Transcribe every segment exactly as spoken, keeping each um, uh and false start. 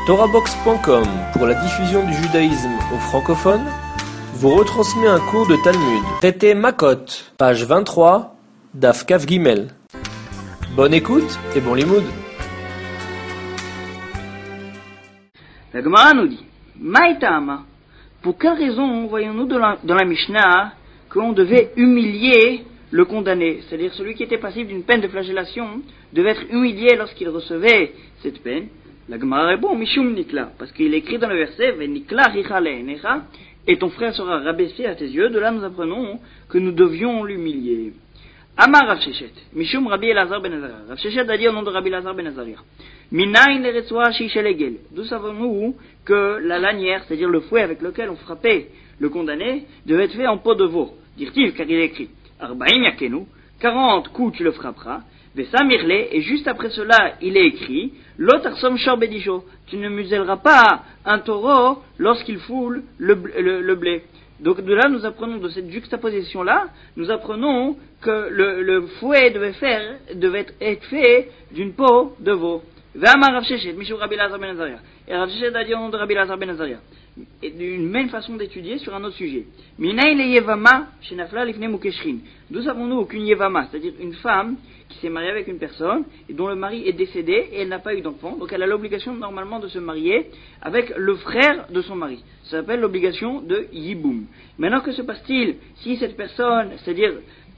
Torahbox point com, pour la diffusion du judaïsme aux francophones, vous retransmet un cours de Talmud. Traité Makot, page vingt-trois, Daf Kaf Gimel. Bonne écoute et bon limoud. La Gemara nous dit, Maïtama, pour quelle raison voyons-nous dans la, dans la Mishnah qu'on devait humilier le condamné, c'est-à-dire celui qui était passible d'une peine de flagellation, devait être humilié lorsqu'il recevait cette peine. La Gemara répond, Mishum Nikla, parce qu'il est écrit dans le verset, Venikla richale necha, et ton frère sera rabaissé à tes yeux. De là nous apprenons que nous devions l'humilier. Amar Rav Sheshet, Mishum Rabbi Elazar ben Azariah. Rav Sheshet a dit au nom de Rabbi Elazar ben Azariah, Minayin leretzua shishelegel. D'où savons-nous que la lanière, c'est-à-dire le fouet avec lequel on frappait le condamné, devait être fait en peau de veau. Dire-t-il, car il est écrit, Arbaim yakenu, quarante coups tu le frapperas. Vesamirle, et juste après cela, il est écrit, Lotarsom shor bedisho, tu ne muselleras pas un taureau lorsqu'il foule le, le, le blé. Donc de là, nous apprenons, de cette juxtaposition-là, nous apprenons que le, le fouet devait, faire, devait être fait d'une peau de veau. Ve'amar Rav Sheshet, Mishum Rabbi Elazar ben Azariah. Et Rav Sheshet a dit au nom de Rabbi Elazar ben Azariah. Et d'une même façon d'étudier sur un autre sujet. Minayin le yevama shenafla lifnei mukeshrin. D'où savons-nous qu'une yevama, c'est-à-dire une femme qui s'est mariée avec une personne et dont le mari est décédé et elle n'a pas eu d'enfant, donc elle a l'obligation normalement de se marier avec le frère de son mari. Ça s'appelle l'obligation de yiboum. Maintenant, que se passe-t-il si cette personne, c'est-à-dire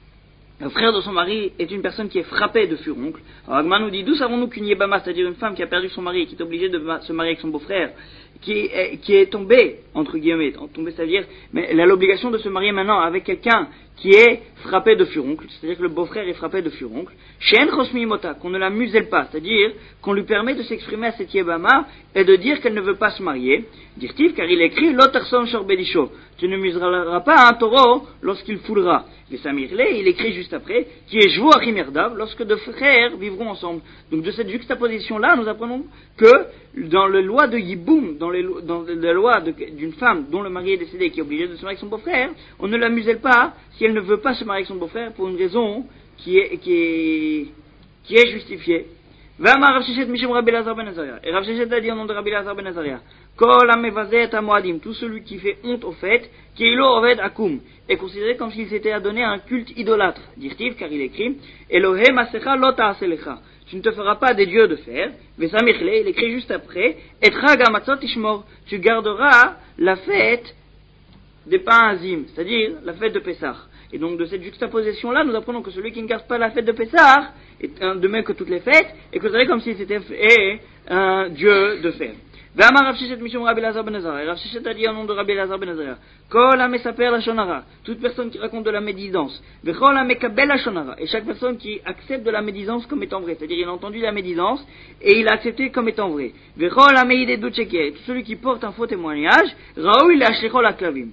le frère de son mari, est une personne qui est frappée de furoncle? Alors Agma nous dit, d'où savons-nous qu'une yebama, c'est-à-dire une femme qui a perdu son mari et qui est obligée de se marier avec son beau-frère, qui est, qui est tombée, entre guillemets, tombée, c'est-à-dire, mais elle a l'obligation de se marier maintenant avec quelqu'un qui est frappé de furoncle, c'est-à-dire que le beau-frère est frappé de furoncle, Shen Chosmi Mota, qu'on ne la muselle pas, c'est-à-dire qu'on lui permet de s'exprimer à cette yebama et de dire qu'elle ne veut pas se marier, dire-t-il, car il écrit, Lotarson Shor Bedisho, tu ne muselleras pas un taureau lorsqu'il foulera. Et Samirle, il écrit juste après, qui est Jvo Achimerdav, lorsque deux frères vivront ensemble. Donc de cette juxtaposition-là, nous apprenons que dans la loi de Yiboum, dans, les, dans la loi de, d'une femme dont le mari est décédé et qui est obligée de se marier avec son beau-frère, on ne la muselle pas si elle ne veut pas se marier avec son beau-frère pour une raison qui est, qui est, qui est justifiée. V'amar Rav Sheshet Mishum Rabbi Elazar ben Azariah. Et Rav Sheshet a dit au nom de Rabbi Elazar ben Azariah, Kol hamevazeh et moadim, tout celui qui fait honte au fait, qui ilo oved akum, est considéré comme s'il s'était adonné à un culte idolâtre. Dire-t-il, car il écrit, Elohem asecha lo ta'aselecha, tu ne te feras pas des dieux de fer. Vesamichle, il écrit juste après, Etra gamatzot ishmor, tu garderas la fête des pains azim, c'est-à-dire la fête de Pessah. Et donc de cette juxtaposition-là, nous apprenons que celui qui ne garde pas la fête de Pessah est un, de même que toutes les fêtes, et que c'est comme s'il s'était fait un dieu de fer. Ve'amar Rav Sheshet Mishum Rabbi Elazar ben Azariah. Rav Sheshet a dit au nom de Rabbi Elazar ben Azariah, Kol hamesaper lashon hara, toute personne qui raconte de la médisance, Ve'chol hamekabel lashon hara, et chaque personne qui accepte de la médisance comme étant vraie, c'est-à-dire il a entendu la médisance et il a accepté comme étant vrai. Ve'chol hameid edut sheker, tout celui qui porte un faux témoignage, Raoui la'ashlicho laklavim,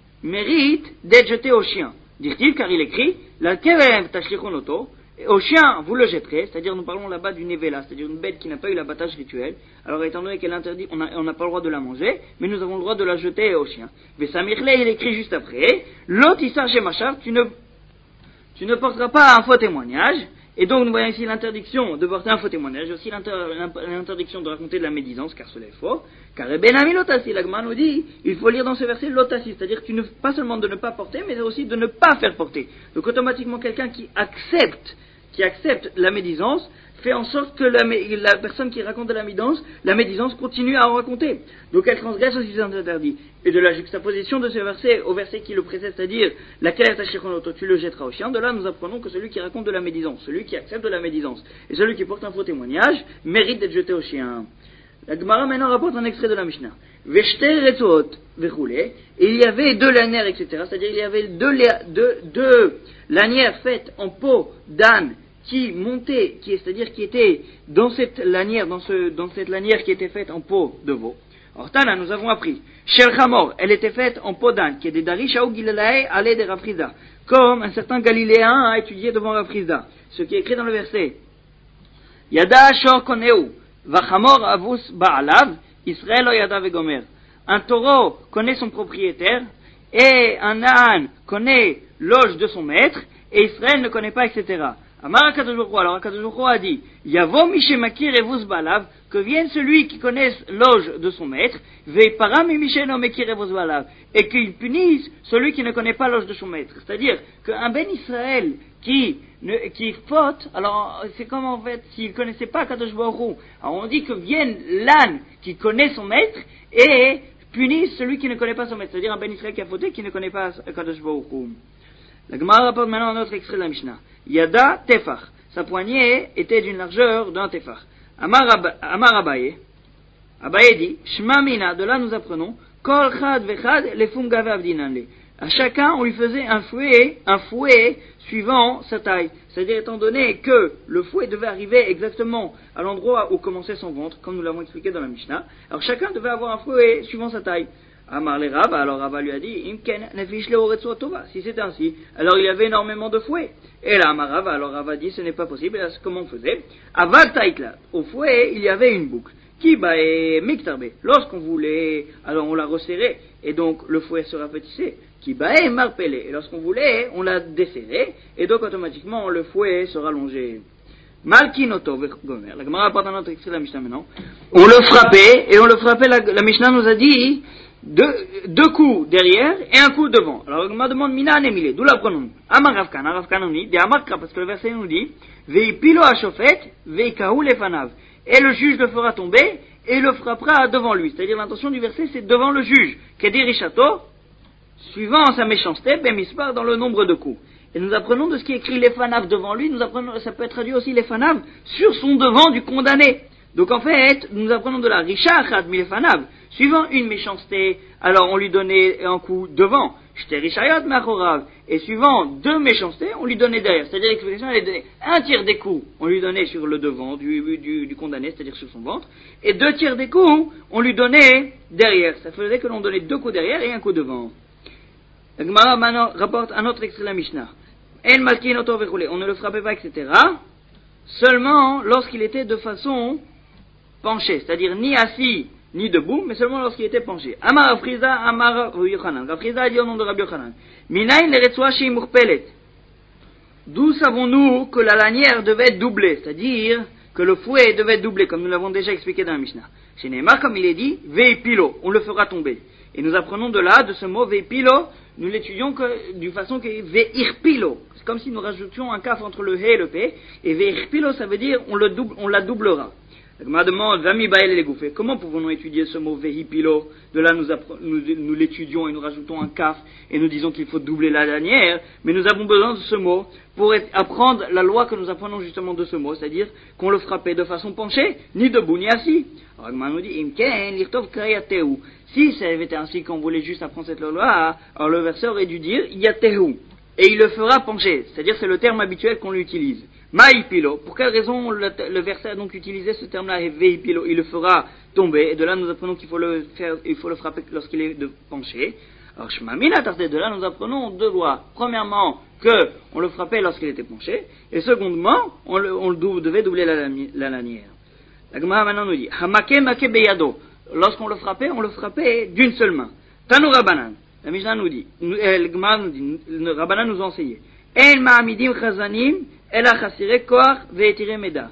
mérite d'être jeté au chien. Dire-t-il, car il écrit, la kerem tashlichon oto, au chien, vous le jetterez, c'est-à-dire nous parlons là-bas d'une nevela, c'est-à-dire une bête qui n'a pas eu l'abattage rituel. Alors étant donné qu'elle interdit, on n'a pas le droit de la manger, mais nous avons le droit de la jeter au chien. Mais Samirle, il écrit juste après, l'otisar shemachar, tu ne, tu ne porteras pas un faux témoignage, et donc nous voyons ici l'interdiction de porter un faux témoignage, aussi l'inter, l'interdiction de raconter de la médisance, car cela est faux, car Benami l'otasi, l'Agma nous dit, il faut lire dans ce verset l'otasi, c'est-à-dire tu ne, pas seulement de ne pas porter, mais aussi de ne pas faire porter. Donc automatiquement quelqu'un qui accepte, qui accepte la médisance, fait en sorte que la, la personne qui raconte de la médisance, la médisance continue à en raconter. Donc elle transgresse aussi cet interdit. Et de la juxtaposition de ce verset au verset qui le précède, c'est-à-dire laquelle tu le jetteras au chien, de là nous apprenons que celui qui raconte de la médisance, celui qui accepte de la médisance, et celui qui porte un faux témoignage, mérite d'être jeté au chien. La Gemara maintenant rapporte un extrait de la Mishnah. Veshter retzuot vechoulé, et il y avait deux lanières, et cetera. C'est-à-dire il y avait deux, deux, deux lanières faites en peau d'âne qui montait, qui, c'est-à-dire qui était dans cette lanière, dans, ce, dans cette lanière qui était faite en peau de veau. Or, Tana, nous avons appris, Shel Chamor, elle était faite en peau d'âne, qui est des Darishaou Gilalae allait de Rafrizda, comme un certain Galiléen a étudié devant Rafrizda. Ce qui est écrit dans le verset, Yada Shor Koneu, Vachamor Avus Baalav, Israël Oyada Vegomer. Un taureau connaît son propriétaire, et un âne connaît l'auge de son maître, et Israël ne connaît pas, et cetera. Amar HaKadosh Baruch Hu, alors HaKadosh Baruch Hu a dit, Yavo Mishemakir Evus Balav, que vienne celui qui connaisse l'oge de son maître, Veipara Mimisheno Mekir Evus Balav, et qu'il punisse celui qui ne connaît pas l'oge de son maître. C'est-à-dire qu'un Ben Israël qui, ne, qui faute, alors c'est comme en fait s'il ne connaissait pas HaKadosh Baruch Hu. Alors on dit que vienne l'âne qui connaît son maître et punisse celui qui ne connaît pas son maître. C'est-à-dire un Ben Israël qui a fauté, qui ne connaît pas HaKadosh Baruch Hu. La Gemara rapporte maintenant un autre extrait de la Mishnah. Yada tefar. Sa poignée était d'une largeur d'un tefar. Amar Abaye. Abaye dit, Shma mina, de là nous apprenons, Kol chad vechad lefum gave avdinanle. À chacun, on lui faisait un fouet, un fouet suivant sa taille. C'est-à-dire, étant donné que le fouet devait arriver exactement à l'endroit où commençait son ventre, comme nous l'avons expliqué dans la Mishnah, alors chacun devait avoir un fouet suivant sa taille. Amar le Rav, alors Rav lui a dit, Imken nefish leoretzo tova. Si c'est ainsi, alors il y avait énormément de fouets. Et là, Amar Rav, alors Rav a dit, ce n'est pas possible. Et là, comment on faisait? Aval taikla. Au fouet, il y avait une boucle. Qui bae miktarbe. Lorsqu'on voulait, alors on la resserrait, et donc le fouet se rapetissait. Qui bae marpele. Et lorsqu'on voulait, on la desserrait, et donc automatiquement le fouet se rallongeait. Malkinoto gomer. La Gemara apporte un autre extrait de la Mishnah maintenant. On le frappait, et on le frappait, la, la Mishnah nous a dit, Deux, deux coups derrière et un coup devant. Alors, on me demande Mina Anemile, d'où la prenons-nous? Amar Ravkan, Ravkan on dit, de Amarkra, parce que le verset nous dit, Veipilo Ashofet, Veikahu Lefanav. Et le juge le fera tomber et le frappera devant lui. C'est-à-dire, l'intention du verset, c'est devant le juge. Kedir Rishato, suivant sa méchanceté, Bemispar dans le nombre de coups. Et nous apprenons de ce qui est écrit Lefanav devant lui, nous apprenons, ça peut être traduit aussi Lefanav sur son devant du condamné. Donc en fait, nous apprenons de la Risha Achad Milefanav. Suivant une méchanceté, alors on lui donnait un coup devant. J'étais Rishayot Machorav. Et suivant deux méchancetés, on lui donnait derrière. C'est-à-dire l'explication, elle donnait un tiers des coups, on lui donnait sur le devant du, du, du condamné, c'est-à-dire sur son ventre. Et deux tiers des coups, on lui donnait derrière. Ça faisait que l'on donnait deux coups derrière et un coup devant. La Gemara maintenant rapporte un autre extrait de la Mishnah. El Malkin Oto Vechule. On ne le frappait pas, et cetera. Seulement lorsqu'il était de façon penché, c'est-à-dire ni assis, ni debout, mais seulement lorsqu'il était penché. Amar Afriza, Amar Yochanan. Afriza a dit au nom de Rabbi Yochanan. Minayin l'eretzua sheimurpelet. D'où savons-nous que la lanière devait être doublée, c'est-à-dire que le fouet devait être doublé, comme nous l'avons déjà expliqué dans la Mishnah. Chez Neymar, comme il est dit, veipilo, on le fera tomber. Et nous apprenons de là, de ce mot veipilo, nous l'étudions que, d'une façon que veirpilo. C'est comme si nous rajoutions un kaf entre le he et le p, et veirpilo, ça veut dire on, le double, on la doublera. La Gemara demande, Vami Bael les Gouffé, comment pouvons-nous étudier ce mot vehipilo? De là, nous, nous, nous l'étudions et nous rajoutons un kaf et nous disons qu'il faut doubler la lanière, mais nous avons besoin de ce mot pour être, apprendre la loi que nous apprenons justement de ce mot, c'est-à-dire qu'on le frappait de façon penchée, ni debout, ni assis. Alors, la Gemara nous dit, Imken, lirtov krayateu. Si ça avait été ainsi qu'on voulait juste apprendre cette loi, alors le verset aurait dû dire, yatehu. Et il le fera pencher, c'est-à-dire c'est le terme habituel qu'on utilise. Maïpilo, pour quelle raison le, le verset a donc utilisé ce terme-là, veipilo, il le fera tomber, et de là nous apprenons qu'il faut le faire, il faut le frapper lorsqu'il est de pencher. Alors Shmamina Tarté, de là nous apprenons deux lois. Premièrement, que on le frappait lorsqu'il était penché, et secondement, on, le, on le dou, devait doubler la, la lanière. La Gemara maintenant nous dit, Hamake make beyado, lorsqu'on le frappait, on le frappait d'une seule main. Tanu Rabbanan. La Mishnah nous dit, nous, euh, le Gemara nous dit, le Rabbanan nous a enseigné. En ma'amidim chazanim, el achasire koach ve'etire meda.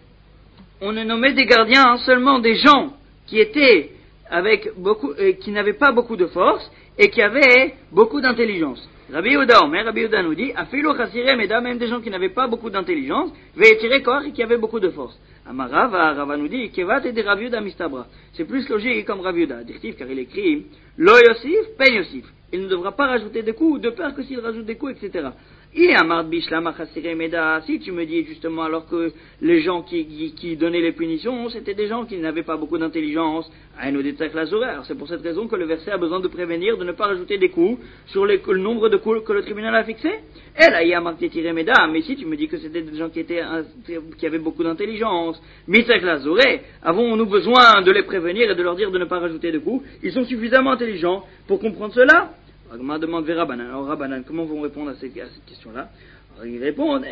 On ne nommait des gardiens seulement des gens qui étaient avec beaucoup, euh, qui n'avaient pas beaucoup de force et qui avaient beaucoup d'intelligence. Rabbi Yehuda Omer, Rabbi Yehuda nous dit, afilo chasire meda, même des gens qui n'avaient pas beaucoup d'intelligence, ve'etire koach et qui avaient beaucoup de force. Amarava, Rava nous dit, kevat et des Rabbi Yehuda mistabra. C'est plus logique comme Rabbi Yehuda, directif, car il écrit, lo yosif, pen yosif. Il ne devra pas rajouter des coups, de peur que s'il rajoute des coups, et cetera. Il est Amar Bishlam Achasire Meda. Si tu me dis justement, alors que les gens qui, qui, qui donnaient les punitions, c'était des gens qui n'avaient pas beaucoup d'intelligence, alors c'est pour cette raison que le verset a besoin de prévenir de ne pas rajouter des coups sur les, le nombre de coups que le tribunal a fixé. Et là, il y a Amar Tetire Meda. Mais si tu me dis que c'était des gens qui étaient, qui avaient beaucoup d'intelligence, avons-nous besoin de les prévenir et de leur dire de ne pas rajouter de coups? Ils sont suffisamment intelligents pour comprendre cela. Agma demande vers Rabbanan. Alors Rabbanan, comment vont répondre à cette, à cette question-là? Alors, ils répondent,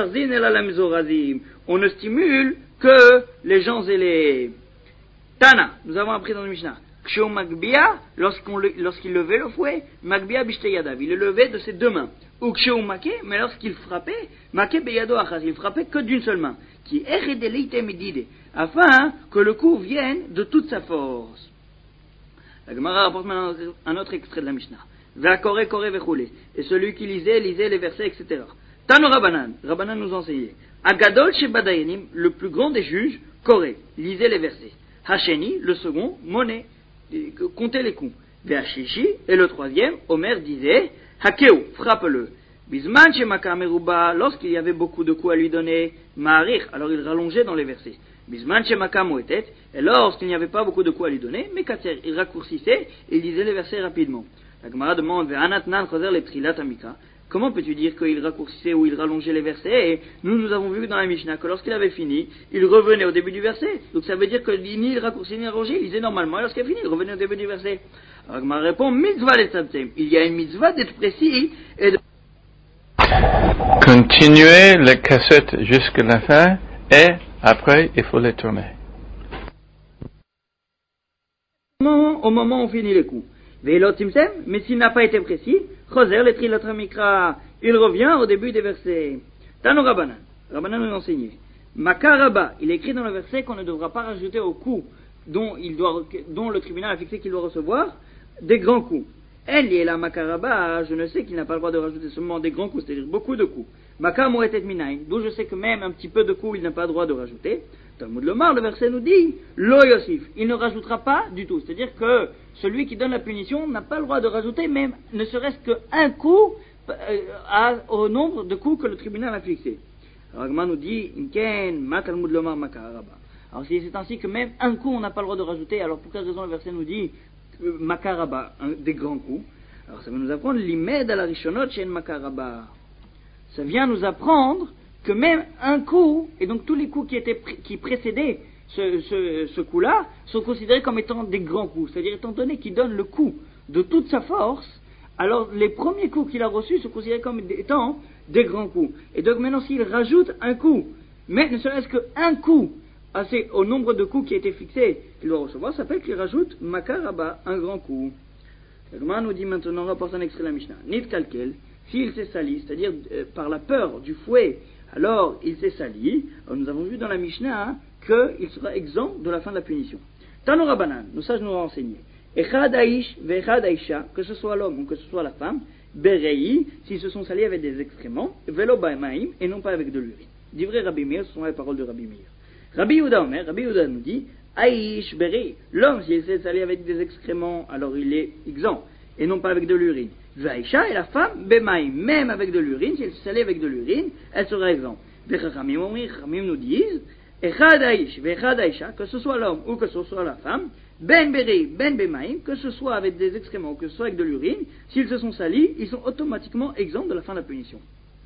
on ne stimule que les gens et les Tana. Nous avons appris dans le Mishnah. Kshu Magbia, lorsqu'on le, lorsqu'il levait le fouet, Magbia Bishteyadav, il le levait de ses deux mains. Ou Kshu Make, mais lorsqu'il frappait, Make Beyado Achaz, il frappait que d'une seule main. Qui est Medide, afin que le coup vienne de toute sa force. La Gemara rapporte maintenant un autre extrait de la Mishnah. Va Kore Kore Vechoule. Et celui qui lisait, lisait les versets, et cetera. Tano Rabbanan, Rabbanan nous enseignait. Agadol Shebadayanim, le plus grand des juges, Kore, lisait les versets. Hacheni, le second, Monet, comptait les coups. Veachishi, et le troisième, Omer disait, Hakeu, frappe-le. Bisman Shemaka Meruba, lorsqu'il y avait beaucoup de coups à lui donner, Ma'arir, alors il rallongeait dans les versets. Bisman Shemaka Moetet, et lorsqu'il n'y avait pas beaucoup de coups à lui donner, Mekater, il raccourcissait et il lisait les versets rapidement. La Gemara demande, Ve'anatnan Choser le Trilat Amika. Comment peux-tu dire qu'il raccourcissait ou il rallongeait les versets? Et nous, nous avons vu dans la Mishnah que lorsqu'il avait fini, il revenait au début du verset. Donc ça veut dire que ni il raccourcissait ni il rallongeait, il lisait normalement. Et lorsqu'il a fini, il revenait au début du verset. Alors Gemara répond, mitzvah les tzamtzem. Il y a une mitzvah d'être précis et de continuer les cassettes jusqu'à la fin et après il faut les tourner. Au moment où on finit les coups. Mais s'il n'a pas été précis, Choser le Trilat Mikra, il revient au début des versets. Tano Rabbanan, Rabbanan nous enseignait. Makaraba, il écrit dans le verset qu'on ne devra pas rajouter au coup dont, il doit, dont le tribunal a fixé qu'il doit recevoir des grands coups. Elle est la Makaraba, je ne sais qu'il n'a pas le droit de rajouter seulement des grands coups, c'est-à-dire beaucoup de coups. Makar Moetet Minayin, d'où je sais que même un petit peu de coups il n'a pas le droit de rajouter. Talmud Lomar, le verset nous dit, Lo Yosif, il ne rajoutera pas du tout. C'est-à-dire que celui qui donne la punition n'a pas le droit de rajouter même ne serait-ce qu'un coup euh, à, au nombre de coups que le tribunal a fixé. Alors Agma nous dit, Inken, Ma Talmud Lomar Makaraba. Alors si c'est ainsi que même un coup on n'a pas le droit de rajouter, alors pour quelle raison le verset nous dit euh, Makaraba, un, des grands coups? Alors ça va nous apprendre l'imed à la rishonot shen Makaraba. Ça vient nous apprendre que même un coup, et donc tous les coups qui, étaient, qui précédaient ce, ce, ce coup-là, sont considérés comme étant des grands coups. C'est-à-dire, étant donné qu'il donne le coup de toute sa force, alors les premiers coups qu'il a reçus sont considérés comme étant des grands coups. Et donc maintenant, s'il rajoute un coup, mais ne serait-ce qu'un coup, assez au nombre de coups qui a été fixé qu'il doit recevoir, ça s'appelle qu'il rajoute Makaraba, un grand coup. Le Gemara nous dit maintenant, on rapporte un extrait de la Mishnah. Nit kalkel, s'il s'est sali, c'est-à-dire euh, par la peur du fouet, alors il s'est sali. Alors, nous avons vu dans la Mishnah hein, qu'il sera exempt de la fin de la punition. Tano Rabbanan, nos sages nous ont enseigné. Echad aish ve'echad aisha, que ce soit l'homme ou que ce soit la femme, berei, s'ils se sont salis avec des excréments, velo ba'emaim, et non pas avec de l'urine. D'ivrei Rabbi Meir, ce sont les paroles de Rabbi Meir. Rabbi Yehuda Omer, Rabbi Yehuda nous dit, aish berei, l'homme s'il s'est sali avec des excréments, alors il est exempt, et non pas avec de l'urine. Vaïcha et la femme, bemaï, même avec de l'urine, si elle se salait avec de l'urine, elle sera exempte. Vechachamim nous disent, echad aïch, vechad aïcha, que ce soit l'homme ou que ce soit la femme, ben beri, ben bemaï, que ce soit avec des excréments ou que ce soit avec de l'urine, s'ils se sont salis, ils sont automatiquement exempts de la fin de la punition.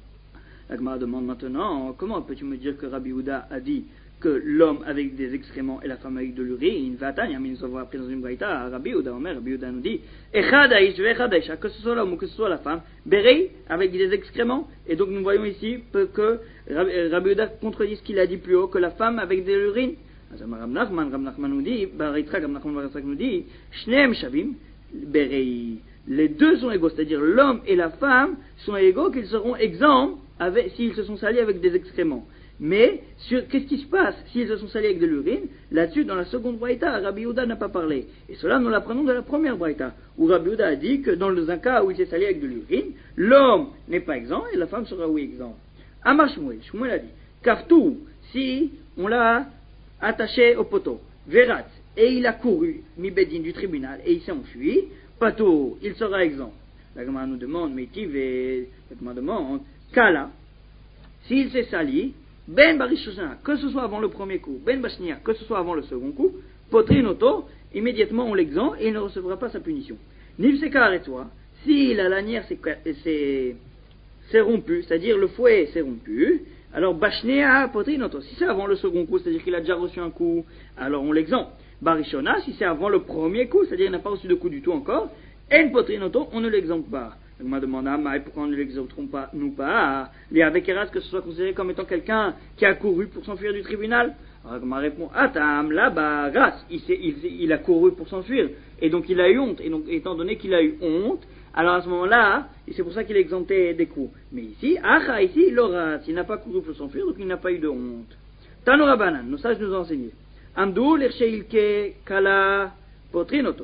La Gemara demande maintenant, comment peux-tu me dire que Rabbi Yehuda a dit que l'homme avec des excréments et la femme avec de l'urine, Vatanya, mais nous avons appris dans une braïta, Rabbi Yehuda Omer, Rabbi Yehuda nous dit, Echad aish ve'echad aisha, que ce soit l'homme ou que ce soit la femme, Berei, avec des excréments, et donc nous voyons ici que Rabbi Yehuda contredit ce qu'il a dit plus haut, que la femme avec de l'urine. Rab Nachman, Rab Nachman nous dit, Baraitra, Rab Nachman Baraitra nous dit, Shneem Shavim, Berei, les deux sont égaux, c'est-à-dire l'homme et la femme sont égaux, qu'ils seront exempts avec, s'ils se sont salis avec des excréments. Mais, sur, qu'est-ce qui se passe s'ils se sont salis avec de l'urine? Là-dessus, dans la seconde braïta, Rabbi Yehuda n'a pas parlé. Et cela, nous l'apprenons de la première braïta, où Rabbi Yehuda a dit que dans un cas où il s'est sali avec de l'urine, l'homme n'est pas exempt et la femme sera oui exempt. Amar Shmuel, Shmuel a dit, Kaftou, si on l'a attaché au poteau, Verat, et il a couru, mi bedin du tribunal, et il s'est enfui, Pato, il sera exempt. La Gemara nous demande, mais qui veut, la Gemara demande, Kala, s'il s'est sali, Ben Barishosana, que ce soit avant le premier coup, Ben Bashnia, que ce soit avant le second coup, Potrinoto, immédiatement on l'exempt et il ne recevra pas sa punition. Nivsekar et toi, si la lanière s'est rompue, c'est-à-dire le fouet s'est rompu, alors Bashnia, Potrinoto, si c'est avant le second coup, c'est-à-dire qu'il a déjà reçu un coup, alors on l'exempt. Barishona, si c'est avant le premier coup, c'est-à-dire qu'il n'a pas reçu de coup du tout encore, En Potrinoto, on ne l'exempte pas. On m'a demandé à Maï pourquoi on ne l'exempterons pas, nous pas, les avec Eras, que ce soit considéré comme étant quelqu'un qui a couru pour s'enfuir du tribunal. Alors Agma répond, Atam, là-bas, grâce, il, il, il a couru pour s'enfuir, et donc il a eu honte, et donc étant donné qu'il a eu honte, alors à ce moment-là, et c'est pour ça qu'il est exempté des coups. Mais ici, Acha, ici, il aura, il n'a pas couru pour s'enfuir, donc il n'a pas eu de honte. Tanoura Banan, nos sages nous ont enseigné. Amdou, l'Ircheilke, Kala, Potrinoto.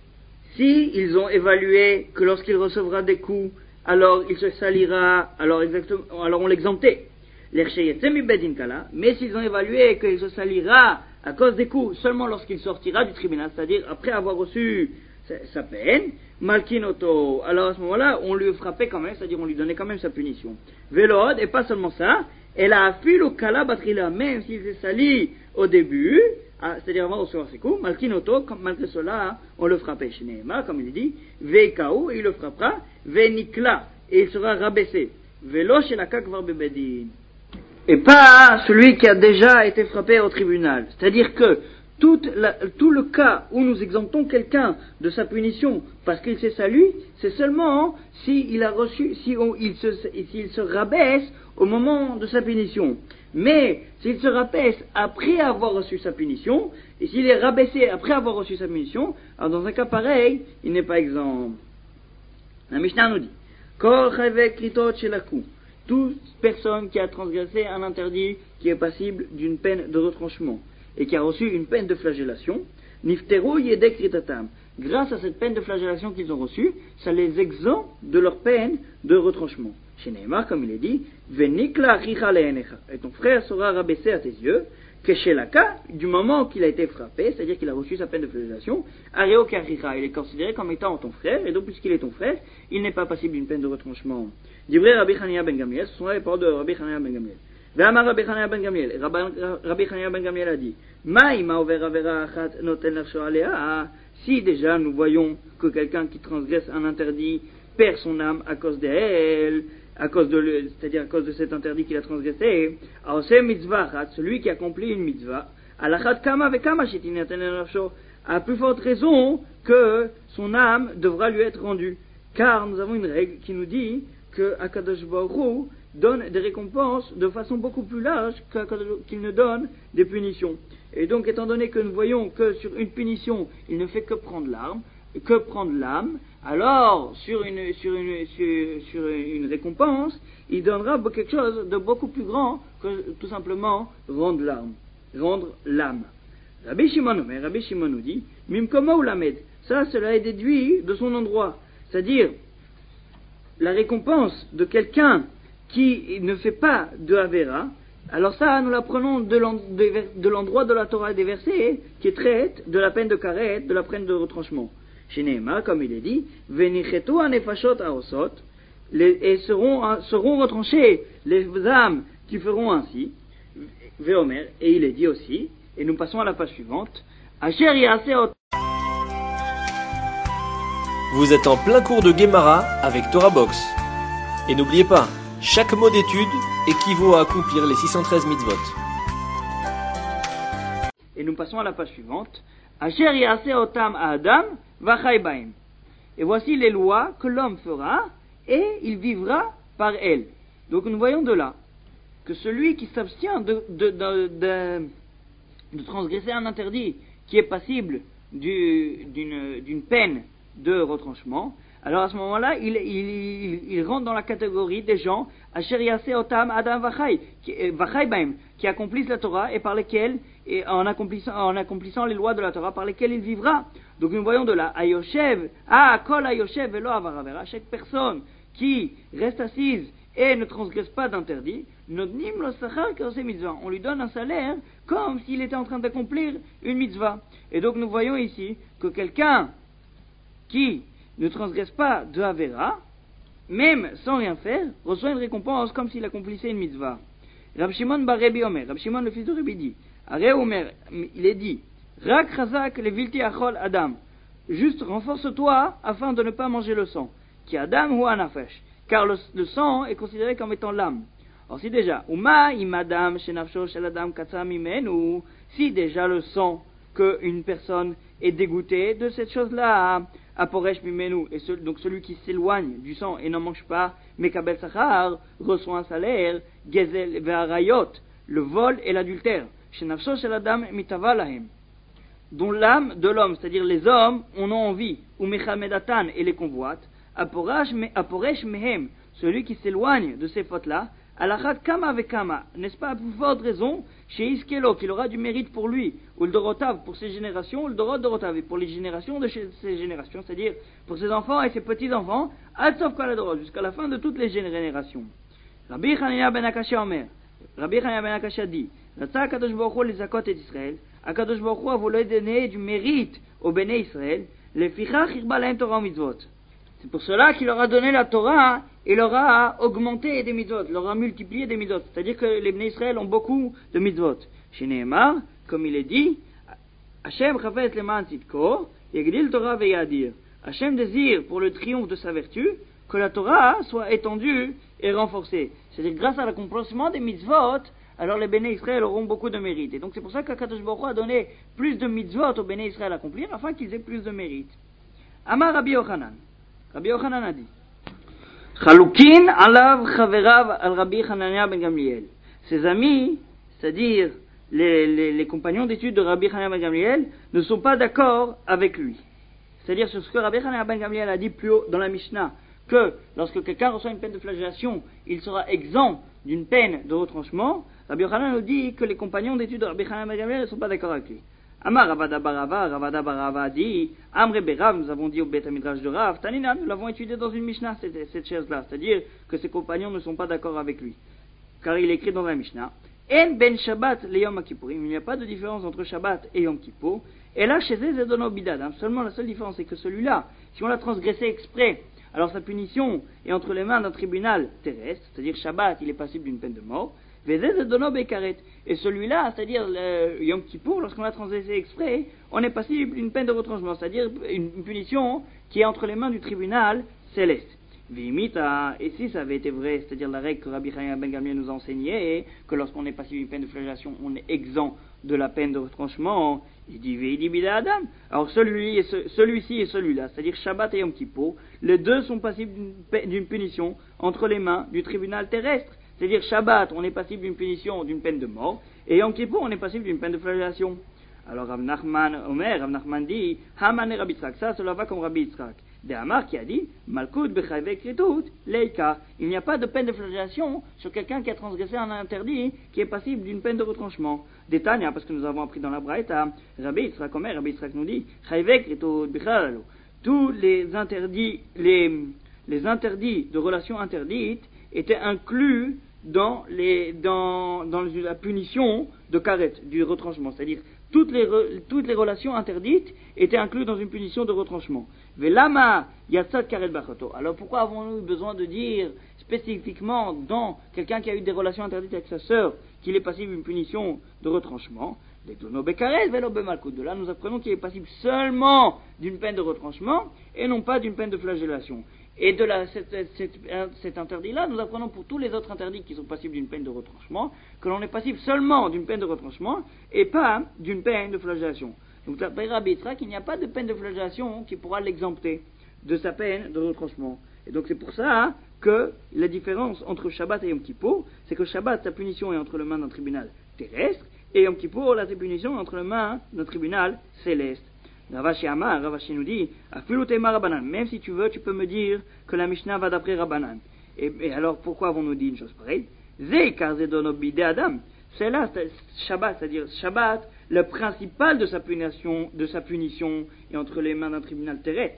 Si ils ont évalué que lorsqu'il recevra des coups, alors il se salira, alors exactement, alors on l'exemptait. L'Ircheilke, Bedin Kala, mais s'ils ont évalué qu'il se salira à cause des coups seulement lorsqu'il sortira du tribunal, c'est-à-dire après avoir reçu sa, sa peine, Malkinoto, alors à ce moment-là, on lui frappait quand même, c'est-à-dire on lui donnait quand même sa punition. Vélod, et pas seulement ça, elle a affilé au kala batrila, même s'il s'est sali au début, ah, c'est-à-dire avant de recevoir ses coups, Malkinoto, malgré cela, on le frappait chez Nehema, comme il dit, Veikao, il le frappera, Venikla, et il sera rabaissé. Vélo chez la kakvar bebedin. Et pas celui qui a déjà été frappé au tribunal. C'est-à-dire que Toute la, tout le cas où nous exemptons quelqu'un de sa punition parce qu'il s'est sali, c'est seulement s'il a reçu, si on, il se, s'il se rabaisse au moment de sa punition. Mais s'il se rabaisse après avoir reçu sa punition, et s'il est rabaissé après avoir reçu sa punition, alors dans un cas pareil, il n'est pas exempt. La Mishnah nous dit, Kol chavek kritot shelaku, toute personne qui a transgressé un interdit qui est passible d'une peine de retranchement et qui a reçu une peine de flagellation, Nifteru yedek kritatam. Grâce à cette peine de flagellation qu'ils ont reçue, ça les exempte de leur peine de retranchement. Chez Neymar, comme il est dit, Venikla achicha leenecha, et ton frère sera rabaissé à tes yeux, que chez l'aka, du moment qu'il a été frappé, c'est-à-dire qu'il a reçu sa peine de flagellation, areo kachicha, il est considéré comme étant ton frère, et donc puisqu'il est ton frère, il n'est pas passible d'une peine de retranchement. Divrei Rabbi Chania ben Gamliel, ce sont les paroles de Rabbi Chania ben Gamliel. Ve'amar Rabbi Chania ben Gamliel, Rabbi Chania ben Gamliel a dit, Maïma over avera achat noten l'archo alea. Si déjà nous voyons que quelqu'un qui transgresse un interdit perd son âme à cause d'elle, à cause de le, c'est-à-dire à cause de cet interdit qu'il a transgressé, alors c'est mitzvah, celui qui accomplit une mitzvah, alachat kama vekama shitinaten l'archo, à plus forte raison que son âme devra lui être rendue, car nous avons une règle qui nous dit que Akadosh Baruch Hu donne des récompenses de façon beaucoup plus large qu'il ne donne des punitions. Et donc, étant donné que nous voyons que sur une punition, il ne fait que prendre l'âme, que prendre l'âme, alors sur une, sur une, sur, sur une récompense, il donnera quelque chose de beaucoup plus grand que tout simplement rendre l'âme. Rendre l'âme. Rabbi Shimon, mais Rabbi Shimon nous dit, Mimkoma ou Lamed, ça, cela est déduit de son endroit. C'est-à-dire, la récompense de quelqu'un qui ne fait pas de Avera, alors ça, nous la prenons de l'endroit de la Torah des versets qui traite de la peine de karet, de la peine de retranchement. Chez Nehema, comme il est dit, Venichetu anefashot aosot, et seront, seront retranchées les âmes qui feront ainsi, Veomer, et il est dit aussi, et nous passons à la page suivante, Asher yaseot. Vous êtes en plein cours de Gemara avec Torah Box. Et n'oubliez pas, chaque mot d'étude équivaut à accomplir les six cent treize mitzvot. Et nous passons à la page suivante. Asher yaseh otam adam vachai baim. Et voici les lois que l'homme fera et il vivra par elles. Donc nous voyons de là que celui qui s'abstient de, de, de, de, de transgresser un interdit qui est passible du, d'une, d'une peine de retranchement, alors à ce moment-là, il, il, il, il rentre dans la catégorie des gens Asher yaseh otam adam vachai, vachai baim, qui accomplissent la Torah et par lesquels, et en accomplissant, en accomplissant les lois de la Torah, par lesquelles il vivra. Donc nous voyons de là, Ayoshev, ah, kol Ayoshev velo avaravera, chaque personne qui reste assise et ne transgresse pas d'interdit, nodnim lo sachar k'oseh mitzvah, on lui donne un salaire comme s'il était en train d'accomplir une mitzvah. Et donc nous voyons ici que quelqu'un qui ne transgresse pas de Avera, même sans rien faire, reçoit une récompense comme s'il accomplissait une mitzvah. Rab Shimon bar Rebi Omer, Rab Shimon le fils de Rebi dit, Aré Omer, il est dit, Rak chazak le vilti achol adam, juste renforce-toi afin de ne pas manger le sang, qui adam ou anafesh, car le, le sang est considéré comme étant l'âme. Or si déjà, Uma im adam shenafsho shel adam katzam imenu, si déjà le sang qu'une personne est dégoûtée de cette chose-là, Aporesh mimenu, et ce, donc celui qui s'éloigne du sang et n'en mange pas, Mekabel Sachar, reçoit un salaire, Gezel ve'arayot, le vol et l'adultère. shenafsho shel adam mitava lahem, dont l'âme de l'homme, c'est-à-dire les hommes, en ont envie, ou mechamedatan et les convoitent, aporesh mehem, celui qui s'éloigne de ces fautes-là, alachat kama vekama, n'est-ce pas à plus forte raison, chez Iskelo, qu'il aura du mérite pour lui, ou le Dorotav pour ses générations, ou le Dorot Dorotav, et pour les générations de ses générations, c'est-à-dire pour ses enfants et ses petits-enfants, Al-Sof Kaladorot, jusqu'à la fin de toutes les générations. Rabbi Chanina ben Akashia Omer, Rabbi Chanina ben Akashia dit, Ratsa Kadosh Baruch Hu les Akot et Israël, Akadosh Baruch Hu a voulu donner du mérite au Béné Israël, les Fichach Irba Lahem Torah Mitzvot. C'est pour cela qu'il leur a donné la Torah et leur a augmenté des mitzvot, leur a multiplié des mitzvot. C'est-à-dire que les Bnei Israël ont beaucoup de mitzvot. Chez Nehemar, comme il est dit, Hashem chafetz leman tzidko, yegdil Torah veyadir. Hashem désire pour le triomphe de sa vertu que la Torah soit étendue et renforcée. C'est-à-dire grâce à l'accomplissement des mitzvot, alors les Bnei Israël auront beaucoup de mérite. Et donc c'est pour ça qu'Akadosh Baruch Hu a donné plus de mitzvot aux Bnei Israël à accomplir afin qu'ils aient plus de mérite. Amar Rabbi Yochanan. Rabbi Yochanan a dit Chalukin alav chaverav al Rabbi Hanania ben Gamliel. Ses amis, c'est-à-dire les, les, les compagnons d'études de Rabbi Hanania ben Gamliel, ne sont pas d'accord avec lui. C'est-à-dire sur ce que Rabbi Hanania ben Gamliel a dit plus haut dans la Mishnah, que lorsque quelqu'un reçoit une peine de flagellation, il sera exempt d'une peine de retranchement. Rabbi Yochanan nous dit que les compagnons d'études de Rabbi Hanania ben Gamliel ne sont pas d'accord avec lui. Amar Ravada Barava, Ravada Barava dit, Amre Berav, nous avons dit au Beth Midrash de Rav, Tanina, nous l'avons étudié dans une Mishnah, cette, cette chaise-là, c'est-à-dire que ses compagnons ne sont pas d'accord avec lui. Car il est écrit dans la Mishnah, En ben Shabbat le Yom Kippourim, il n'y a pas de différence entre Shabbat et Yom Kippour, et là, chez eux, Zedono Bidad, seulement la seule différence, c'est que celui-là, si on l'a transgressé exprès, alors sa punition est entre les mains d'un tribunal terrestre, c'est-à-dire Shabbat, il est passible d'une peine de mort, et celui-là, c'est-à-dire le Yom Kippour, lorsqu'on l'a transgressé exprès, on est passible d'une peine de retranchement, c'est-à-dire une punition qui est entre les mains du tribunal céleste. Et si ça avait été vrai, c'est-à-dire la règle que Rabbi Hanania ben Gamliel nous a enseignée, que lorsqu'on est passible d'une peine de flagellation, on est exempt de la peine de retranchement, il dit Veidi Bida Adam. Alors celui et ce, celui-ci et celui-là, c'est-à-dire Shabbat et Yom Kippour, les deux sont passibles d'une, d'une punition entre les mains du tribunal terrestre. C'est-à-dire Shabbat, on est passible d'une punition, d'une peine de mort, et Yom Kippour, on est passible d'une peine de flagellation. Alors Rav Nachman Omer, Rav Nachman dit, Hamane Rabbi Yitzhak, ça, cela va comme Rabbi Yitzhak. De Amar qui a dit, Malkut bechayve kritut leika. Il n'y a pas de peine de flagellation sur quelqu'un qui a transgressé un interdit, qui est passible d'une peine de retranchement. Détania, parce que nous avons appris dans la Braïta, Rabbi Yitzhak Omer, Rabbi Yitzhak nous dit, chayve kritut bichalalo. Tous les interdits, les, les interdits de relations interdites étaient inclus dans, les, dans, dans la punition de karet, du retranchement, c'est-à-dire toutes les, toutes les relations interdites étaient incluses dans une punition de retranchement. Velama yatsat karet bachoto. Alors pourquoi avons-nous besoin de dire spécifiquement dans quelqu'un qui a eu des relations interdites avec sa sœur qu'il est passible d'une punition de retranchement? De là, nous apprenons qu'il est passible seulement d'une peine de retranchement et non pas d'une peine de flagellation. Et de la, cet, cet, cet interdit-là, nous apprenons pour tous les autres interdits qui sont passibles d'une peine de retranchement, que l'on est passible seulement d'une peine de retranchement et pas d'une peine de flagellation. Donc, d'après Rabbi Yitzhak, il n'y a pas de peine de flagellation qui pourra l'exempter de sa peine de retranchement. Et donc, c'est pour ça que la différence entre Shabbat et Yom Kippour, c'est que Shabbat, sa punition est entre les mains d'un tribunal terrestre, et Yom Kippour, la punition est entre les mains d'un tribunal céleste. Ravashi Amar, Ravashi nous dit, Afilutema Rabbanan, même si tu veux, tu peux me dire que la Mishnah va d'après Rabbanan. Et, et alors, pourquoi avons-nous dit une chose pareille? Zeikar Zedono Bide Adam. C'est là, c'est Shabbat, c'est-à-dire Shabbat, le principal de sa punition, de sa punition est entre les mains d'un tribunal terrestre.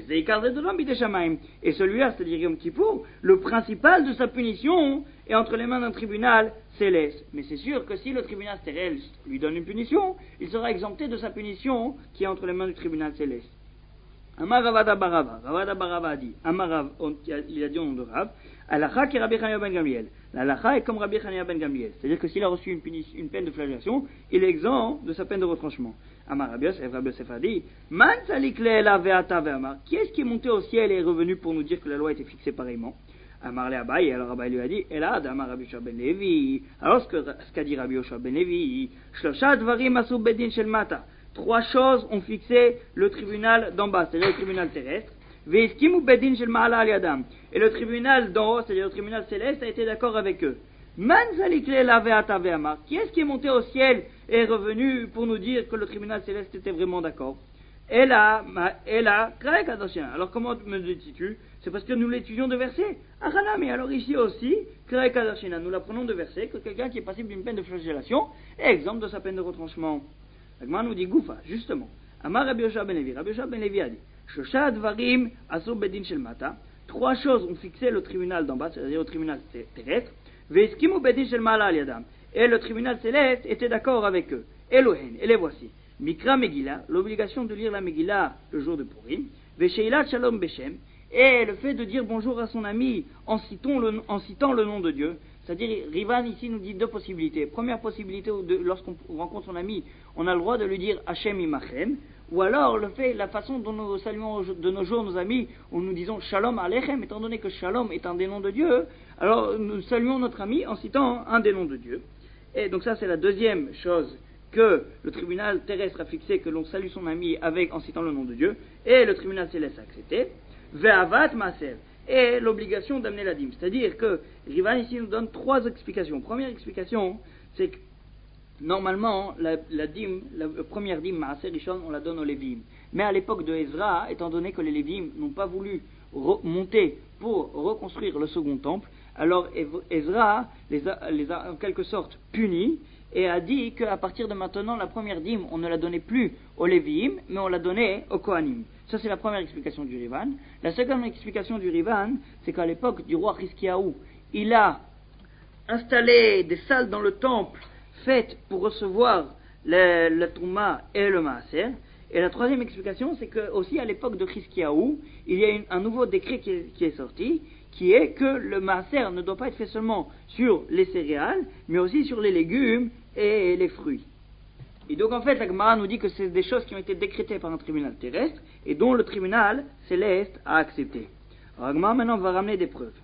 Et celui-là, c'est-à-dire Yom Kippour, le principal de sa punition est entre les mains d'un tribunal céleste. Mais c'est sûr que si le tribunal terrestre lui donne une punition, il sera exempté de sa punition qui est entre les mains du tribunal céleste. Amar Ravada Barava, Ravada Barava a dit, Amar il a dit au nom de Rav, Alacha qui est Rabbi Hanania ben Gamliel. L'Alacha est comme Rabbi Hanania ben Gamliel. C'est-à-dire que s'il a reçu une, punition, une peine de flagellation, il est exempt de sa peine de retranchement. Amar Rabbi Yosef, Rabbi Yosef a dit, Man salik le'ela ve'ata ve'amar. Qui est-ce qui est monté au ciel et est revenu pour nous dire que la loi était fixée pareillement? Amar le Abaye, alors Abaye lui a dit, Elad, Amar Rabbi Yoshua ben Levi. Alors ce, que, ce qu'a dit Rabbi Yoshua ben Levi, Shlosha dvarim asu bedin shel mata. Trois choses ont fixé le tribunal d'en bas, c'est-à-dire le tribunal terrestre. Ve'eskimu bedin shel ma'ala al yadam. Et le tribunal d'en haut, c'est-à-dire le tribunal céleste, a été d'accord avec eux. Man zalikle la ve'ata ve'amar. Qui est-ce qui est monté au ciel et est revenu pour nous dire que le tribunal céleste était vraiment d'accord? Elle a, elle a, alors comment me dis-tu? C'est parce que nous l'étudions de versets. Ah, mais alors ici aussi, nous l'apprenons de versets que quelqu'un qui est passible d'une peine de flagellation est exempt de sa peine de retranchement. L'Agma nous dit Goufa, justement. Amar Rabbi Yoshua ben Levi. Rabbi Yoshua ben Levi a dit Shosha Dvarim Asur Bedin Shel Mata. Trois choses ont fixé le tribunal d'en bas, c'est-à-dire le tribunal terrestre. Veskimu Bedin Shel Mala al Yadam. Et le tribunal céleste était d'accord avec eux. Elohen, et les voici. Mikra Megillah, l'obligation de lire la Megillah le jour de Purim. Vesheilat Shalom Beshem. Et le fait de dire bonjour à son ami en citant le, en citant le nom de Dieu. C'est-à-dire, Rivan ici nous dit deux possibilités. Première possibilité, de, lorsqu'on rencontre son ami, on a le droit de lui dire Hashem Imachem, ou alors le fait, la façon dont nous saluons de nos jours nos amis, où nous disons Shalom Alechem, étant donné que Shalom est un des noms de Dieu, alors nous saluons notre ami en citant un des noms de Dieu. Et donc ça c'est la deuxième chose que le tribunal terrestre a fixé, que l'on salue son ami avec en citant le nom de Dieu, et le tribunal céleste a accepté. Ve'avat Maser. Et l'obligation d'amener la dîme. C'est-à-dire que Rivan ici nous donne trois explications. Première explication, c'est que normalement, la, la dîme, la première dîme, Maaser Rishon, on la donne aux Lévim. Mais à l'époque de Ezra, étant donné que les Lévim n'ont pas voulu monter pour reconstruire le second temple, alors Ezra les a, les a en quelque sorte punis et a dit qu'à partir de maintenant, la première dîme, on ne la donnait plus aux Lévim, mais on la donnait aux Kohanim. Ça, c'est la première explication du Rivan. La seconde explication du Rivan, c'est qu'à l'époque du roi Hiskiaou, il a installé des salles dans le temple faites pour recevoir le, le Touma et le Maaser. Et la troisième explication, c'est que aussi à l'époque de Hiskiaou, il y a une, un nouveau décret qui est, qui est sorti, qui est que le Maaser ne doit pas être fait seulement sur les céréales, mais aussi sur les légumes et les fruits. Et donc en fait, la Gemara nous dit que c'est des choses qui ont été décrétées par un tribunal terrestre et dont le tribunal céleste a accepté. Alors la Gemara maintenant va ramener des preuves.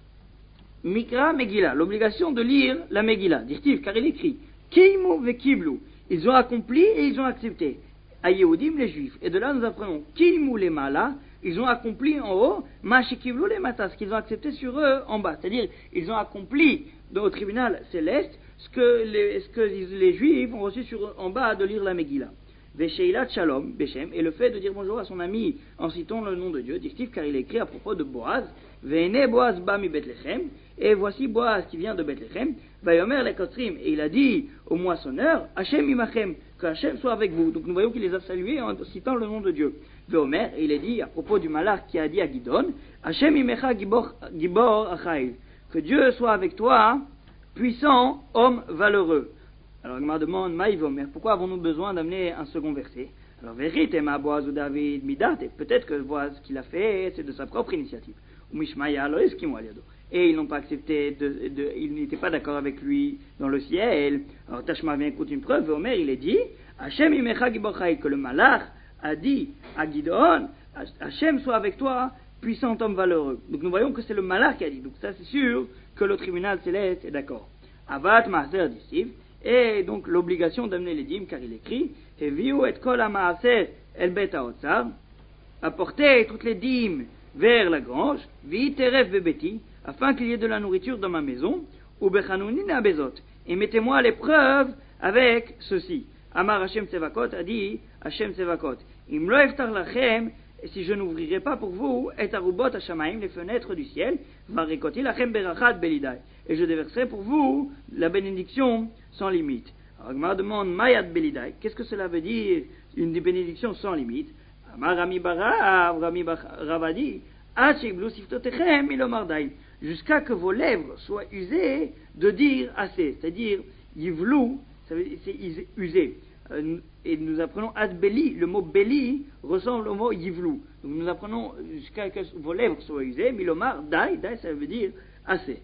Mikra Megillah, l'obligation de lire la Megillah, dit-il, car il écrit Keimu vekiblu, ils ont accompli et ils ont accepté. À Yehudim, les Juifs. Et de là nous apprenons Keimu les Mala, ils ont accompli en haut, Mashikiblu les Matas, qu'ils ont accepté sur eux en bas. C'est-à-dire, ils ont accompli dans le tribunal céleste ce que les, ce que les Juifs ont reçu sur, en bas de lire la Megillah. Vesheilat Shalom, Beshem, et le fait de dire bonjour à son ami en citant le nom de Dieu, dit-il, car il est écrit à propos de Boaz, Vene Boaz ba mi Bethléem, et voici Boaz qui vient de Bethléem, Vayomer le Kotrim, et il a dit au moissonneur, Hashem imachem, que Hashem soit avec vous. Donc nous voyons qu'il les a salués en citant le nom de Dieu. Vayomer, et il est dit à propos du malach qui a dit à Gidon, Hashem imecha gibor, gibor achaïl, que Dieu soit avec toi, puissant, homme valeureux. Alors, il me demande, Maïvomer, pourquoi avons-nous besoin d'amener un second verset? Alors, vérité, ma Boaz ou David Midat, et peut-être que Boaz, ce qu'il a fait, c'est de sa propre initiative. Ou Mishmaya, et ils n'ont pas accepté, de, de, ils n'étaient pas d'accord avec lui dans le ciel. Alors, Tashma vient écouter une preuve, Omer, il est dit, Hachem imecha giborchaï, que le malach a dit à Gidon, Hachem soit avec toi, puissant homme valeureux. Donc, nous voyons que c'est le malach qui a dit. Donc, ça, c'est sûr que le tribunal céleste est d'accord. Avat Maaser disiv, et donc l'obligation d'amener les dîmes, car il écrit Heviu et kol ha-maaser el bet ha-otzar, apportez toutes les dîmes vers la grange, vi teref bebeti, afin qu'il y ait de la nourriture dans ma maison, ou bechanunin abezot, et mettez-moi à l'épreuve avec ceci. Amar Hashem Tsevakot a dit Hashem Tsevakot, im lo eftar lachem, et si je n'ouvrirai pas pour vous, et arubot hashamaim, les fenêtres du ciel, varikoti lachem berachat belidai, et je déverserai pour vous la bénédiction sans limite. Alors, Gemara demande Mayat belidai, qu'est-ce que cela veut dire, une bénédiction sans limite? Amar Rami Barav, Rami Barav a dit Achiblu siftotechem ilomardai, jusqu'à que vos lèvres soient usées de dire assez, c'est-à-dire yivlou, ça veut dire c'est usé. Et nous apprenons ad beli, le mot beli ressemble au mot yivlou. Donc nous apprenons jusqu'à que vos lèvres soient usées, milomar dai, dai ça veut dire assez.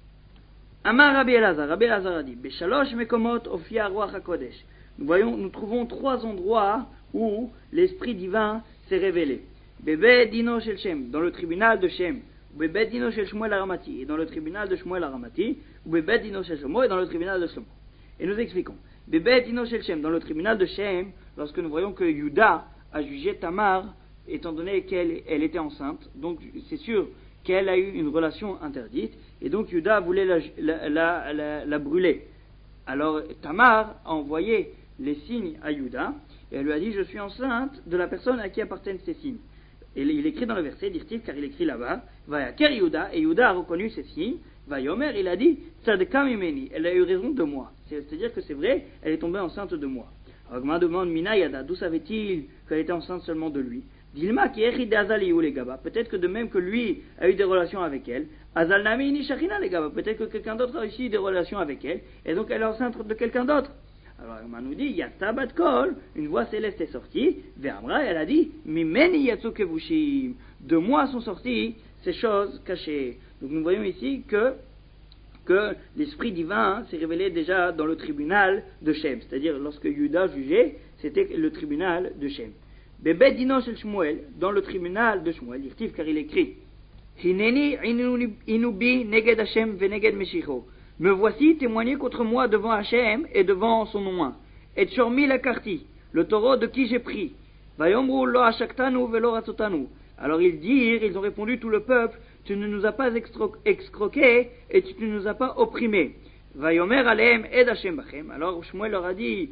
Amar Rabbi Elazar, Rabbi Elazar a dit Beshalosh mekomot ofia ruach hakodesh. Nous voyons, nous trouvons trois endroits où l'esprit divin s'est révélé. Bebe dino shel Shem, dans le tribunal de Shem. Bebe dino shel Shmuel Aramati, et dans le tribunal de Shmuel Aramati. Bebe dino shel Shlomo, et dans le tribunal de Shlomo. Et nous expliquons. Bebe dino shel Shem, dans le tribunal de Shem, lorsque nous voyons que Yuda a jugé Tamar, étant donné qu'elle elle était enceinte, donc c'est sûr qu'elle a eu une relation interdite, et donc Juda voulait la, la, la, la, la brûler. Alors Tamar a envoyé les signes à Juda, et elle lui a dit, je suis enceinte de la personne à qui appartiennent ces signes. Et il écrit dans le verset, dit-il, car il écrit là-bas, Vayaker Yehuda, et Yehuda a reconnu ces signes, Vayomer, il a dit, Tzadka mimeni, elle a eu raison de moi. C'est-à-dire que c'est vrai, elle est tombée enceinte de moi. Alors Gma demande, Mina Yada, d'où savait-il qu'elle était enceinte seulement de lui? Dilma qui est Azaliou les Gaba, peut-être que de même que lui a eu des relations avec elle, Azal Nami Nishachina les Gaba, peut-être que quelqu'un d'autre a aussi des relations avec elle, et donc elle est enceinte de quelqu'un d'autre. Alors Agma nous dit, il y a Tabat Kol, une voix céleste est sortie, Ve'amra, elle a dit, Mimeni Yatsu Kevushim, de moi sont sorties ces choses cachées. Donc nous voyons ici que, que l'esprit divin s'est révélé déjà dans le tribunal de Shem, c'est-à-dire lorsque Yuda jugeait, c'était le tribunal de Shem. Bébé Dino Shel Shmuel, dans le tribunal de Shmuel, il car il écrit, Hineni inubi neged Hashem veneged Meshicho. Me voici témoigner contre moi devant Hachem et devant son nom. Et Shormi la karti, le taureau de qui j'ai pris. Vayomru lo hashaktanu velo ratzotanu. Alors ils dirent, ils ont répondu tout le peuple, tu ne nous as pas excroqués et tu ne nous as pas opprimés. Vayomer alehem ed Hashem bachem. Alors Shmuel leur a dit,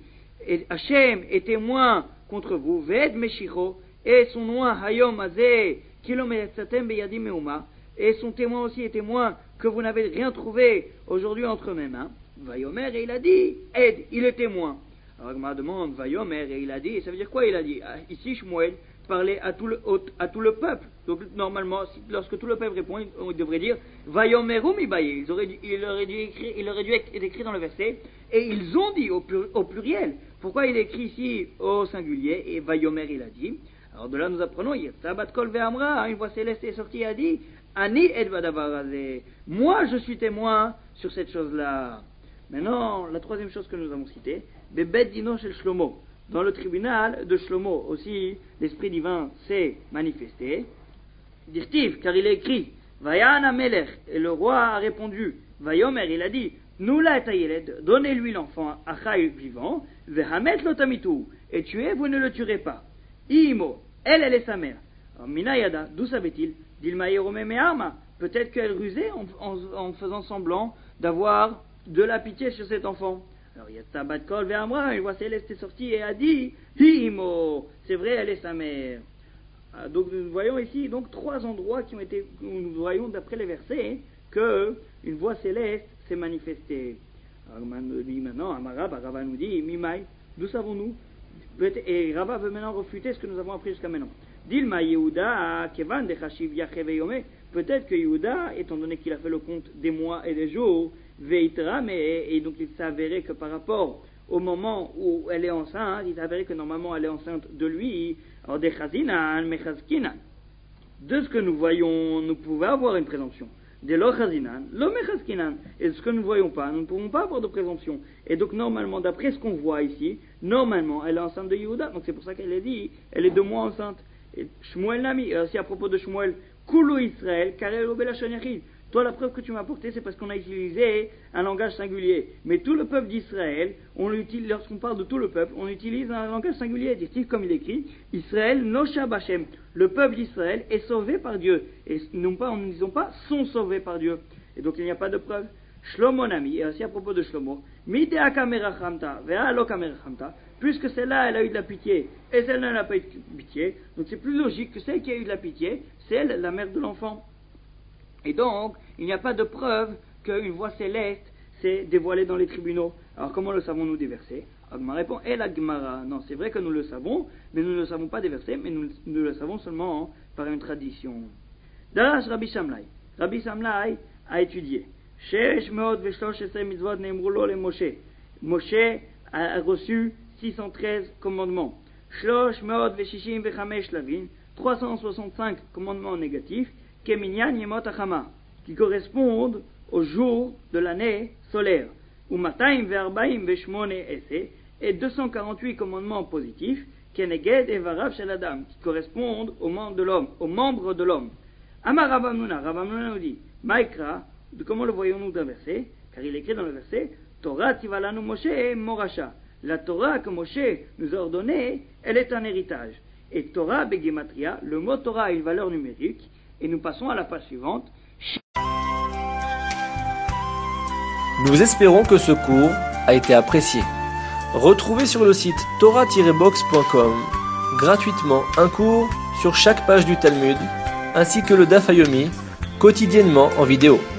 Hachem est témoin contre vous, ved meshicho, et son nom hayom azeh kilometzatem beyadim meuma. Et son témoin aussi est témoin que vous n'avez rien trouvé aujourd'hui entre mes mains. Vayomer, et il a dit, Ed, il est témoin. Alors Agma demande, Vayomer, et il a dit, et ça veut dire quoi il a dit? Ici Shmuel parlait à tout le, à tout le peuple. Donc normalement, lorsque tout le peuple répond, on devrait dire, Vayomer ou mibaye. Il aurait dû, il aurait dû écrire, il aurait dû être écrit dans le verset, et ils ont dit au, plur, au pluriel. Pourquoi il écrit ici au singulier, et Vayomer il a dit? Alors de là nous apprenons, Sabat Kol Ve'amra, une voix céleste est sortie et a dit, Ani et Vadavarazé. Moi, je suis témoin sur cette chose-là. Maintenant, la troisième chose que nous avons citée, Bebet Dino Shel Shlomo. Dans le tribunal de Shlomo aussi, l'esprit divin s'est manifesté. Dirtiv, car il est écrit, Vayana Melech, et le roi a répondu, Vayomer, il a dit, Noula et Tayeled, donnez-lui l'enfant, Achaï vivant, Vehamet Lotamitu, et tuez, vous ne le tuerez pas. Imo, elle, elle est sa mère. Alors, Minayada, d'où savait-il? Peut-être qu'elle rusait en, en, en faisant semblant d'avoir de la pitié sur cet enfant. Alors il y a Tabat Kol Ve'amra, une voix céleste est sortie et a dit, Himo, c'est vrai, elle est sa mère. Ah, donc nous voyons ici donc trois endroits qui ont été, où nous voyons d'après les versets que une voix céleste s'est manifestée. Alors maintenant, Amara, Rava nous dit, Mimai, d'où savons-nous? Et Rava veut maintenant refuter ce que nous avons appris jusqu'à maintenant. Dilma Yehuda, Kevan de Chashiv Yachev Yome, peut-être que Yehuda, étant donné qu'il a fait le compte des mois et des jours, Veitra, mais, et donc il s'est avéré que par rapport au moment où elle est enceinte, il s'est avéré que normalement elle est enceinte de lui, alors de Chazinan, Mechazkinan. De ce que nous voyons, nous pouvons avoir une présomption. De lo Chazinan, lo Mechazkinan. Et de ce que nous ne voyons pas, nous ne pouvons pas avoir de présomption. Et donc normalement, d'après ce qu'on voit ici, normalement elle est enceinte de Yehuda, donc c'est pour ça qu'elle est dit, elle est deux mois enceinte. Et Shmuel Nami, aussi à propos de Shmuel, Kulu Israël, Karel Obelashon Yachid. Toi, la preuve que tu m'as apportée, c'est parce qu'on a utilisé un langage singulier. Mais tout le peuple d'Israël, on l'utilise, lorsqu'on parle de tout le peuple, on utilise un langage singulier, dit-il, comme il écrit, Israël Nosha Bashem. Le peuple d'Israël est sauvé par Dieu. Et non pas, nous ne disons pas, sont sauvés par Dieu. Et donc il n'y a pas de preuve. Shlomo Nami, et aussi à propos de Shlomo, Midea Kamerachamta, Vea Lo Kamerachamta, puisque celle-là, elle a eu de la pitié, et celle-là, elle n'a pas eu de pitié, donc c'est plus logique que celle qui a eu de la pitié, c'est elle, la mère de l'enfant. Et donc, il n'y a pas de preuve qu'une voix céleste s'est dévoilée dans les tribunaux. Alors comment le savons-nous des versets? Agma répond, et la Gemara. Non, c'est vrai que nous le savons, mais nous ne le savons pas des versets, mais nous, nous le savons seulement hein, par une tradition. Darash Rabbi Shamlai. Rabbi Shamlai a étudié. Shesh meod veshlosh esrei mitzvot neimru lo le Moshe. Moshe a reçu six cent treize commandements. Shlosh meod veshishim vechamesh lavin. trois cent soixante-cinq commandements négatifs. Keminyan yemot achama. Qui correspondent au jour de l'année solaire. Ou mataim ve'arbaim veshmone esse. Et deux cent quarante-huit commandements positifs. Keneged et varav shel adam. Qui correspondent aux membres de l'homme. Aux membres de l'homme. Amar Rav Hamnuna. Rav Hamnuna nous dit. Maïkra. De comment le voyons-nous d'un verset? Car il est écrit dans le verset Torah tivalanu Moshe morasha. La Torah que Moshe nous a ordonnée, elle est un héritage. Et Torah begematria, le mot Torah a une valeur numérique. Et nous passons à la page suivante. Nous espérons que ce cours a été apprécié. Retrouvez sur le site torah tiret box point com gratuitement un cours sur chaque page du Talmud, ainsi que le Daf Yomi, quotidiennement en vidéo.